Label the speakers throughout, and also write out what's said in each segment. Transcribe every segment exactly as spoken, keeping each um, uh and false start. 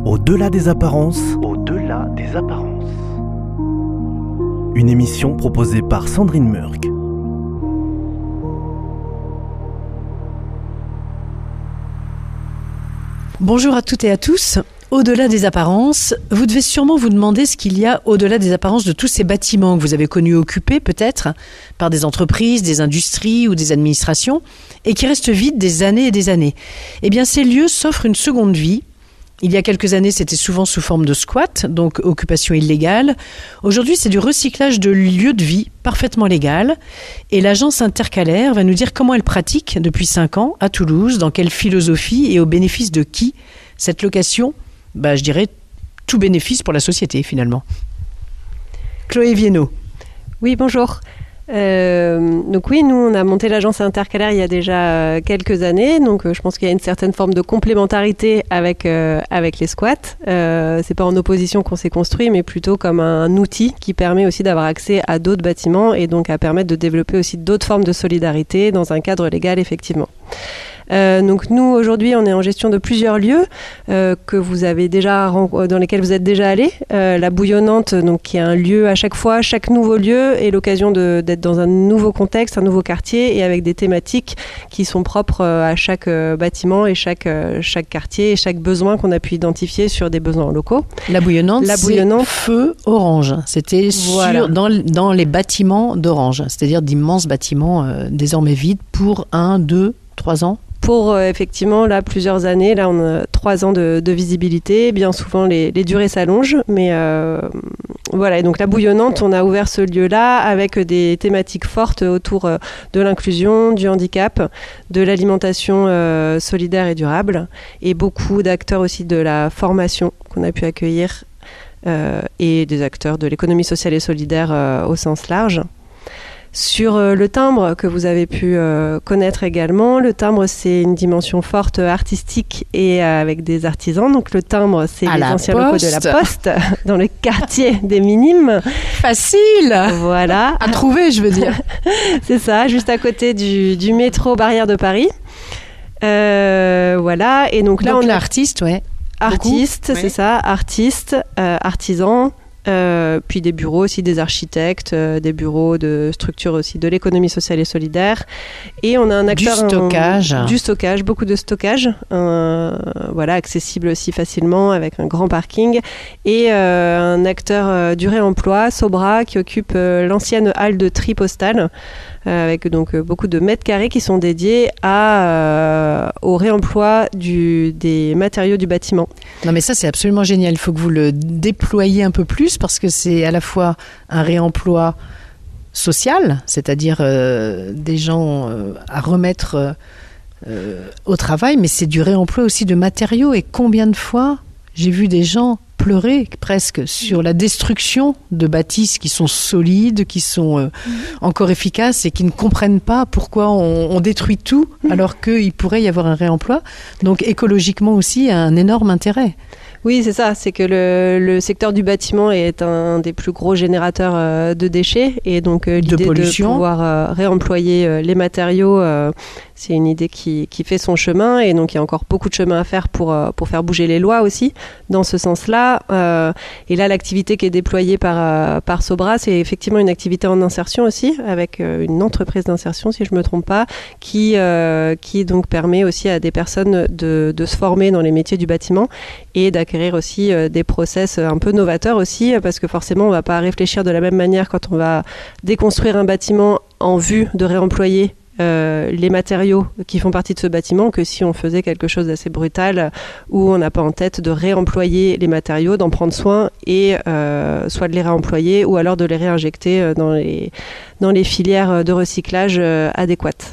Speaker 1: Au-delà des apparences, au-delà des apparences. Une émission proposée par Sandrine Murk.
Speaker 2: Bonjour à toutes et à tous. Au-delà des apparences, vous devez sûrement vous demander ce qu'il y a au-delà des apparences de tous ces bâtiments que vous avez connus occupés peut-être par des entreprises, des industries ou des administrations et qui restent vides des années et des années. Eh bien, ces lieux s'offrent une seconde vie. Il y a quelques années, c'était souvent sous forme de squat, donc occupation illégale. Aujourd'hui, c'est du recyclage de lieux de vie parfaitement légal. Et l'agence intercalaire va nous dire comment elle pratique depuis cinq ans à Toulouse, dans quelle philosophie et au bénéfice de qui cette location, bah, je dirais, tout bénéfice pour la société finalement. Chloé Viennot.
Speaker 3: Oui, bonjour. Euh, donc oui, nous on a monté l'agence intercalaire il y a déjà quelques années, donc euh, je pense qu'il y a une certaine forme de complémentarité avec euh, avec les squats. Euh, c'est pas en opposition qu'on s'est construit, mais plutôt comme un outil qui permet aussi d'avoir accès à d'autres bâtiments et donc à permettre de développer aussi d'autres formes de solidarité dans un cadre légal effectivement. Euh, donc nous aujourd'hui on est en gestion de plusieurs lieux euh, que vous avez déjà dans lesquels vous êtes déjà allés. Euh, la Bouillonnante, donc qui est un lieu à chaque fois, chaque nouveau lieu est l'occasion de, d'être dans un nouveau contexte, un nouveau quartier et avec des thématiques qui sont propres à chaque euh, bâtiment et chaque euh, chaque quartier et chaque besoin qu'on a pu identifier sur des besoins locaux.
Speaker 2: La Bouillonnante,
Speaker 3: la Bouillonnante,
Speaker 2: c'est feu Orange. C'était voilà. sur, dans dans les bâtiments d'Orange, c'est-à-dire d'immenses bâtiments euh, désormais vides pour un, deux, trois ans.
Speaker 3: Pour euh, effectivement là plusieurs années, là on a trois ans de, de visibilité, bien souvent les, les durées s'allongent, mais euh, voilà. Et donc la Bouillonnante, on a ouvert ce lieu-là avec des thématiques fortes autour euh, de l'inclusion, du handicap, de l'alimentation euh, solidaire et durable, et beaucoup d'acteurs aussi de la formation qu'on a pu accueillir euh, et des acteurs de l'économie sociale et solidaire euh, au sens large. Sur euh, le timbre que vous avez pu euh, connaître également, le timbre c'est une dimension forte artistique et euh, avec des artisans. Donc le timbre c'est à les anciens locaux de la Poste dans le quartier des Minimes.
Speaker 2: Facile.
Speaker 3: Voilà.
Speaker 2: À trouver, je veux dire.
Speaker 3: C'est ça, juste à côté du, du métro Barrière de Paris. Euh, voilà. Et donc là
Speaker 2: donc,
Speaker 3: on a
Speaker 2: l'artiste, ouais.
Speaker 3: Artiste, c'est ouais. ça, artiste, euh, artisan. Euh, puis des bureaux aussi, des architectes, euh, des bureaux de structures aussi de l'économie sociale et solidaire. Et on a un acteur...
Speaker 2: Du stockage.
Speaker 3: Un, du stockage, beaucoup de stockage, euh, voilà, accessible aussi facilement avec un grand parking. Et euh, un acteur euh, du réemploi, Sobra, qui occupe euh, l'ancienne halle de tri postale, euh, avec donc euh, beaucoup de mètres carrés qui sont dédiés à, euh, au réemploi du, des matériaux du bâtiment.
Speaker 2: Non mais ça c'est absolument génial, il faut que vous le déployiez un peu plus parce que c'est à la fois un réemploi social, c'est-à-dire euh, des gens euh, à remettre euh, au travail, mais c'est du réemploi aussi de matériaux. Et combien de fois j'ai vu des gens pleurer presque sur la destruction de bâtisses qui sont solides, qui sont euh, mmh. encore efficaces et qui ne comprennent pas pourquoi on, on détruit tout mmh. alors qu'il pourrait y avoir un réemploi. Donc écologiquement aussi, il y a un énorme intérêt.
Speaker 3: Oui, c'est ça. C'est que le, le secteur du bâtiment est un des plus gros générateurs euh, de déchets. Et donc, euh, l'idée de, de pouvoir euh, réemployer euh, les matériaux, euh, c'est une idée qui, qui fait son chemin. Et donc, il y a encore beaucoup de chemin à faire pour, euh, pour faire bouger les lois aussi, dans ce sens-là. Euh, et là, l'activité qui est déployée par, euh, par Sobra, c'est effectivement une activité en insertion aussi, avec euh, une entreprise d'insertion, si je ne me trompe pas, qui, euh, qui donc permet aussi à des personnes de, de se former dans les métiers du bâtiment et d'acquérir acquérir aussi euh, des process un peu novateurs aussi, parce que forcément on ne va pas réfléchir de la même manière quand on va déconstruire un bâtiment en vue de réemployer euh, les matériaux qui font partie de ce bâtiment que si on faisait quelque chose d'assez brutal où on n'a pas en tête de réemployer les matériaux, d'en prendre soin et euh, soit de les réemployer ou alors de les réinjecter dans les, dans les filières de recyclage euh, adéquates.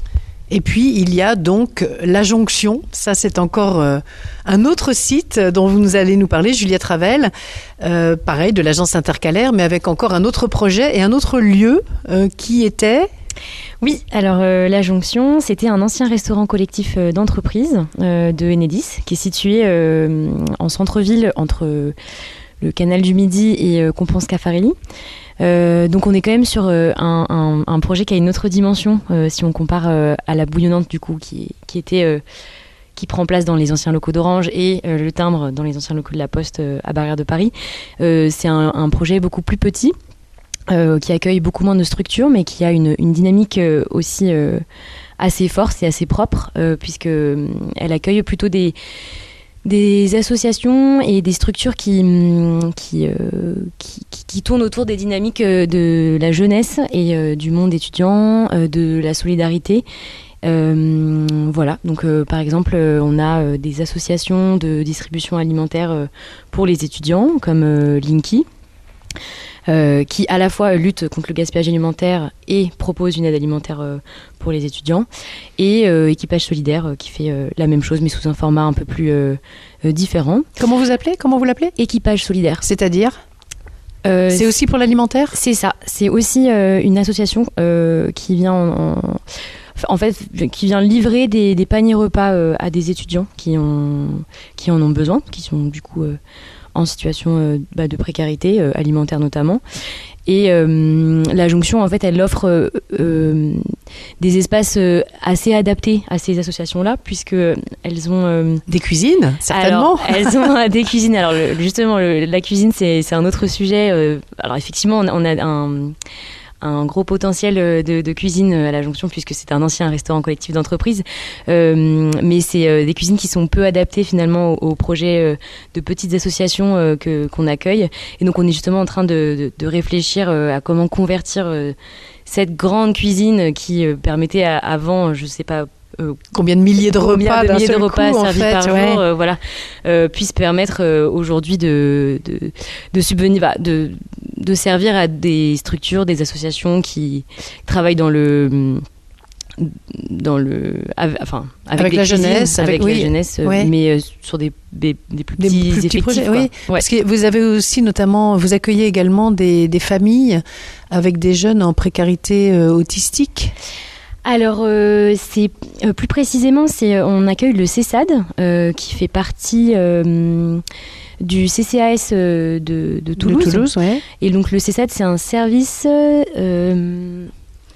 Speaker 2: Et puis, il y a donc La Jonction. Ça, c'est encore euh, un autre site dont vous nous allez nous parler, Juliette Ravel. Euh, pareil, de l'agence intercalaire, mais avec encore un autre projet et un autre lieu euh, qui était...
Speaker 4: Oui, alors euh, La Jonction, c'était un ancien restaurant collectif euh, d'entreprise euh, de Enedis, qui est situé euh, en centre-ville, entre euh, le canal du Midi et euh, Compense-Caffarelli. Euh, donc on est quand même sur euh, un, un, un projet qui a une autre dimension euh, si on compare euh, à la Bouillonnante du coup qui, qui était euh, qui prend place dans les anciens locaux d'Orange et euh, le timbre dans les anciens locaux de la Poste euh, à Barrière de Paris. Euh, c'est un, un projet beaucoup plus petit, euh, qui accueille beaucoup moins de structures, mais qui a une, une dynamique euh, aussi euh, assez forte et assez propre, euh, puisque euh, elle accueille plutôt des des associations et des structures qui, qui, euh, qui, qui, qui tournent autour des dynamiques de la jeunesse et euh, du monde étudiant, euh, de la solidarité. Euh, voilà, donc euh, par exemple, euh, on a euh, des associations de distribution alimentaire euh, pour les étudiants, comme euh, Linky, Euh, qui à la fois lutte contre le gaspillage alimentaire et propose une aide alimentaire euh, pour les étudiants, et euh, Équipage Solidaire euh, qui fait euh, la même chose mais sous un format un peu plus euh, euh, différent.
Speaker 2: Comment vous appelez Comment vous l'appelez
Speaker 4: Équipage Solidaire.
Speaker 2: C'est-à-dire
Speaker 4: euh,
Speaker 2: C'est aussi pour l'alimentaire ?
Speaker 4: C'est ça. C'est aussi euh, une association euh, qui vient en, en, en fait qui vient livrer des, des paniers repas euh, à des étudiants qui ont qui en ont besoin, qui sont du coup euh, en situation euh, bah, de précarité euh, alimentaire notamment. Et euh, la jonction, en fait, elle offre euh, euh, des espaces euh, assez adaptés à ces associations-là, puisque elles ont euh,
Speaker 2: des cuisines, certainement.
Speaker 4: Alors, elles ont des cuisines. Alors le, justement, le, la cuisine, c'est, c'est un autre sujet. Euh, alors effectivement, on a, on a un un gros potentiel de, de cuisine à la jonction, puisque c'est un ancien restaurant collectif d'entreprise, euh, mais c'est euh, des cuisines qui sont peu adaptées finalement aux, aux projets euh, de petites associations euh, que, qu'on accueille, et donc on est justement en train de, de, de réfléchir euh, à comment convertir euh, cette grande cuisine qui euh, permettait à, avant, je sais pas,
Speaker 2: Euh, combien de milliers de repas,
Speaker 4: de milliers de repas
Speaker 2: coup,
Speaker 4: servis
Speaker 2: en fait,
Speaker 4: par
Speaker 2: ouais.
Speaker 4: jour, euh, voilà, euh, puisse permettre euh, aujourd'hui de de de subvenir, bah, de de servir à des structures, des associations qui travaillent dans le dans le avec, enfin avec,
Speaker 2: avec
Speaker 4: les
Speaker 2: la
Speaker 4: cuisines,
Speaker 2: jeunesse,
Speaker 4: avec,
Speaker 2: avec
Speaker 4: la
Speaker 2: oui,
Speaker 4: jeunesse,
Speaker 2: ouais.
Speaker 4: mais euh, sur des des, des plus petits,
Speaker 2: des plus petits projets, oui.
Speaker 4: Ouais.
Speaker 2: Parce que vous avez aussi notamment, vous accueillez également des des familles avec des jeunes en précarité euh, autistique.
Speaker 4: Alors, euh, c'est euh, plus précisément, c'est on accueille le CESAD euh, qui fait partie euh, du C C A S euh, de, de Toulouse.
Speaker 2: De Toulouse, ouais.
Speaker 4: Et donc le CESAD, c'est un service euh,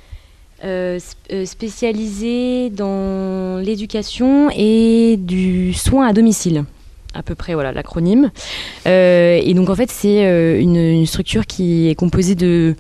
Speaker 4: euh, spécialisé dans l'éducation et du soin à domicile. À peu près, voilà, l'acronyme. Euh, et donc en fait, c'est euh, une, une structure qui est composée de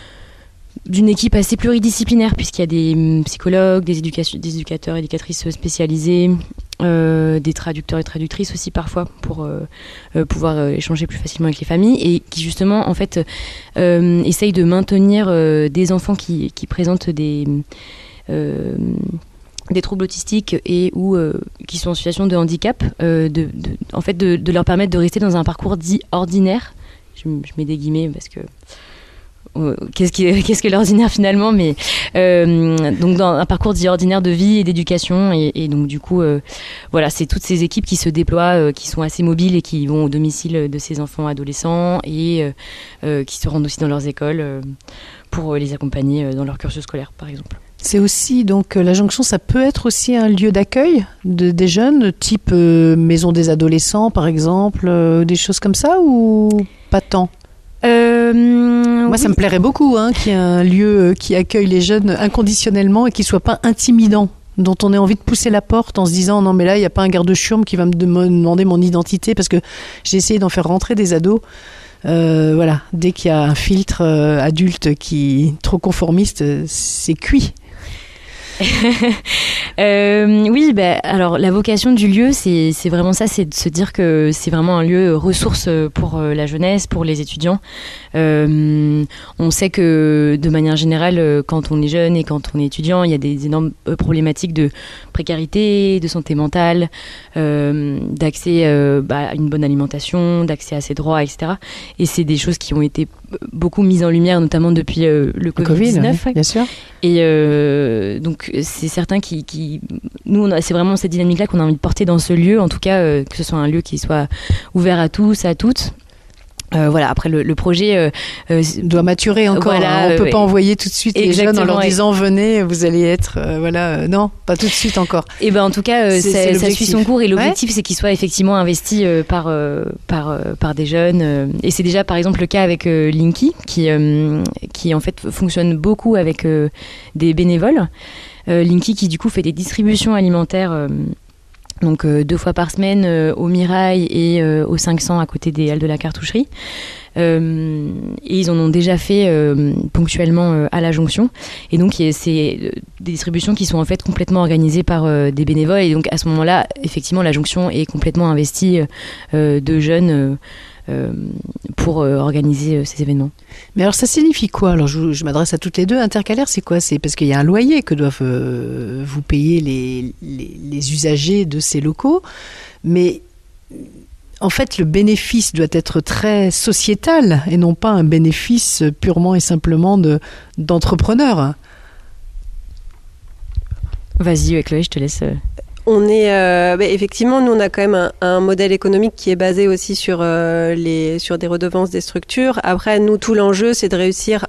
Speaker 4: d'une équipe assez pluridisciplinaire, puisqu'il y a des psychologues, des, éducation, des éducateurs, éducatrices spécialisés, euh, des traducteurs et traductrices aussi parfois, pour euh, euh, pouvoir euh, échanger plus facilement avec les familles, et qui justement en fait euh, essayent de maintenir euh, des enfants qui, qui présentent des euh, des troubles autistiques et ou euh, qui sont en situation de handicap, euh, de, de, en fait de, de leur permettre de rester dans un parcours dit ordinaire. Je, je mets des guillemets parce que Qu'est-ce, qui, qu'est-ce que l'ordinaire finalement, mais euh, donc dans un parcours dit ordinaire de vie et d'éducation, et, et donc du coup euh, voilà, c'est toutes ces équipes qui se déploient, euh, qui sont assez mobiles et qui vont au domicile de ces enfants adolescents et euh, euh, qui se rendent aussi dans leurs écoles euh, pour les accompagner dans leur cursus scolaire par exemple.
Speaker 2: C'est aussi, donc la jonction, ça peut être aussi un lieu d'accueil de, des jeunes, type euh, maison des adolescents par exemple, euh, des choses comme ça, ou pas tant?
Speaker 4: Euh,
Speaker 2: Moi,
Speaker 4: oui.
Speaker 2: ça me plairait beaucoup, hein, qu'il y ait un lieu qui accueille les jeunes inconditionnellement et qui ne soit pas intimidant, dont on ait envie de pousser la porte en se disant non mais là, il n'y a pas un garde-chiourme qui va me demander mon identité, parce que j'ai essayé d'en faire rentrer des ados. Euh, voilà, dès qu'il y a un filtre euh, adulte qui est trop conformiste, c'est cuit.
Speaker 4: euh, oui, bah, alors la vocation du lieu, c'est, c'est vraiment ça, c'est de se dire que c'est vraiment un lieu ressource pour la jeunesse, pour les étudiants. Euh, on sait que de manière générale, quand on est jeune et quand on est étudiant, il y a des énormes problématiques de précarité, de santé mentale, euh, d'accès euh, bah, à une bonne alimentation, d'accès à ses droits, et cetera. Et c'est des choses qui ont été beaucoup mises en lumière, notamment depuis euh, le covid dix-neuf.
Speaker 2: Oui, bien sûr.
Speaker 4: Et euh, donc c'est certain qui, qui nous on a, c'est vraiment cette dynamique-là qu'on a envie de porter dans ce lieu, en tout cas euh, que ce soit un lieu qui soit ouvert à tous, à toutes. Euh, voilà, après le, le projet euh, euh,
Speaker 2: doit maturer encore. Voilà, hein. On ne peut euh, pas envoyer tout de suite les jeunes en leur disant venez, vous allez être euh, voilà, euh, non, pas tout de suite encore.
Speaker 4: Et ben en tout cas, euh,
Speaker 2: c'est,
Speaker 4: ça,
Speaker 2: c'est
Speaker 4: ça suit son cours, et l'objectif
Speaker 2: ouais.
Speaker 4: c'est qu'il soit effectivement investi euh, par euh, par euh, par des jeunes. Euh, et c'est déjà par exemple le cas avec euh, Linky, qui euh, qui en fait fonctionne beaucoup avec euh, des bénévoles. Euh, Linky qui du coup fait des distributions alimentaires. Euh, donc euh, deux fois par semaine euh, au Mirail et euh, au cinq cents à côté des Halles de la Cartoucherie. Euh, et ils en ont déjà fait euh, ponctuellement euh, à la Jonction. Et donc c'est euh, des distributions qui sont en fait complètement organisées par euh, des bénévoles. Et donc à ce moment-là, effectivement, la Jonction est complètement investie euh, de jeunes euh, euh, pour euh, organiser euh, ces événements.
Speaker 2: Mais alors ça signifie quoi? Alors je, je m'adresse à toutes les deux. Intercalaire, c'est quoi? C'est parce qu'il y a un loyer que doivent euh, vous payer les, les, les usagers de ces locaux. Mais en fait, le bénéfice doit être très sociétal et non pas un bénéfice purement et simplement de, d'entrepreneur.
Speaker 4: Vas-y, Chloé, je te laisse...
Speaker 3: On est euh, bah, effectivement, nous on a quand même un, un modèle économique qui est basé aussi sur euh, les sur des redevances des structures. Après, nous tout l'enjeu c'est de réussir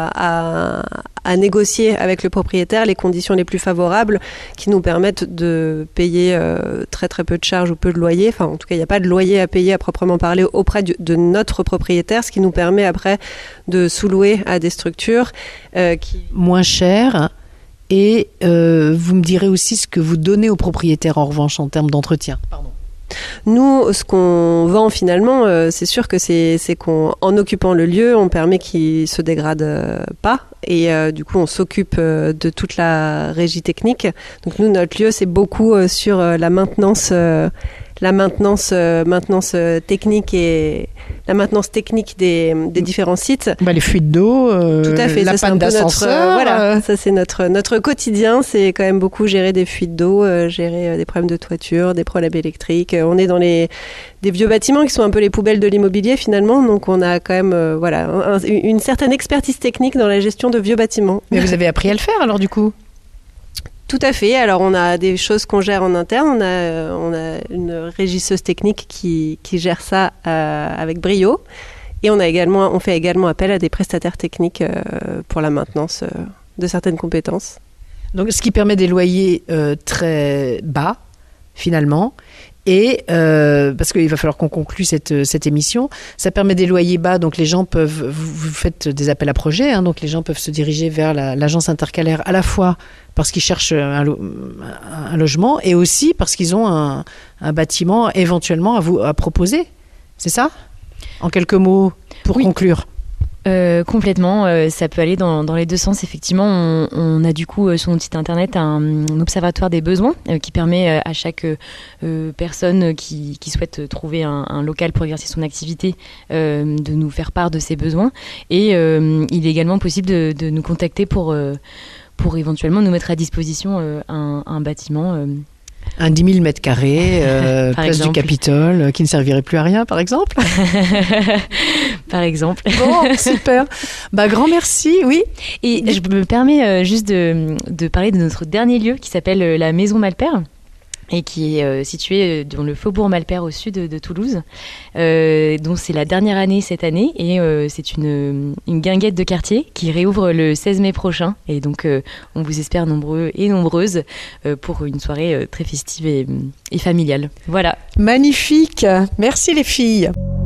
Speaker 3: à, à à négocier avec le propriétaire les conditions les plus favorables qui nous permettent de payer euh, très très peu de charges ou peu de loyer. Enfin, en tout cas, il n'y a pas de loyer à payer à proprement parler auprès du, de notre propriétaire, ce qui nous permet après de sous-louer à des structures euh, qui
Speaker 2: moins chères. Et euh, vous me direz aussi ce que vous donnez aux propriétaires en revanche en termes d'entretien. Pardon.
Speaker 3: Nous, ce qu'on vend finalement, euh, c'est sûr que c'est, c'est qu'en occupant le lieu, on permet qu'il ne se dégrade euh, pas. Et euh, du coup, on s'occupe euh, de toute la régie technique. Donc nous, notre lieu, c'est beaucoup euh, sur euh, la maintenance, euh, la maintenance, euh, maintenance euh, technique et la maintenance technique des, des différents sites.
Speaker 2: Bah, les fuites d'eau, euh,
Speaker 3: tout à fait,
Speaker 2: la
Speaker 3: ça,
Speaker 2: panne d'ascenseur.
Speaker 3: Notre, euh, voilà, ça c'est notre notre quotidien. C'est quand même beaucoup gérer des fuites d'eau, euh, gérer euh, des problèmes de toiture, des problèmes électriques. On est dans les des vieux bâtiments qui sont un peu les poubelles de l'immobilier finalement. Donc on a quand même euh, voilà un, une certaine expertise technique dans la gestion de vieux bâtiments.
Speaker 2: Mais vous avez appris à le faire alors du coup?
Speaker 3: Tout à fait. Alors on a des choses qu'on gère en interne. On a on a une régisseuse technique qui qui gère ça euh, avec brio. Et on a également on fait également appel à des prestataires techniques euh, pour la maintenance euh, de certaines compétences.
Speaker 2: Donc ce qui permet des loyers euh, très bas finalement. Et euh, parce qu'il va falloir qu'on conclue cette, cette émission, ça permet des loyers bas, donc les gens peuvent, vous, vous faites des appels à projets, hein, donc les gens peuvent se diriger vers la, l'agence intercalaire à la fois parce qu'ils cherchent un, lo- un logement et aussi parce qu'ils ont un, un bâtiment éventuellement à vous à proposer. C'est ça? En quelques mots pour
Speaker 4: oui.
Speaker 2: conclure.
Speaker 4: Euh, complètement, euh, ça peut aller dans, dans les deux sens. Effectivement, on, on a du coup euh, sur notre site internet un, un observatoire des besoins euh, qui permet euh, à chaque euh, personne qui, qui souhaite trouver un, un local pour exercer son activité euh, de nous faire part de ses besoins. Et euh, il est également possible de, de nous contacter pour, euh, pour éventuellement nous mettre à disposition euh, un, un bâtiment. Euh,
Speaker 2: Un dix mille mètres carrés, euh, place
Speaker 4: exemple.
Speaker 2: du Capitole, euh, qui ne servirait plus à rien, par exemple.
Speaker 4: Par exemple.
Speaker 2: Bon, super. Bah, grand merci, oui.
Speaker 4: Et je me permets euh, juste de, de parler de notre dernier lieu qui s'appelle euh, la Maison Malpère et qui est euh, située dans le faubourg Malpère au sud de, de Toulouse, euh, dont c'est la dernière année cette année et euh, c'est une, une guinguette de quartier qui réouvre le seize mai prochain et donc euh, on vous espère nombreux et nombreuses euh, pour une soirée euh, très festive et, et familiale. Voilà.
Speaker 2: Magnifique. Merci les filles.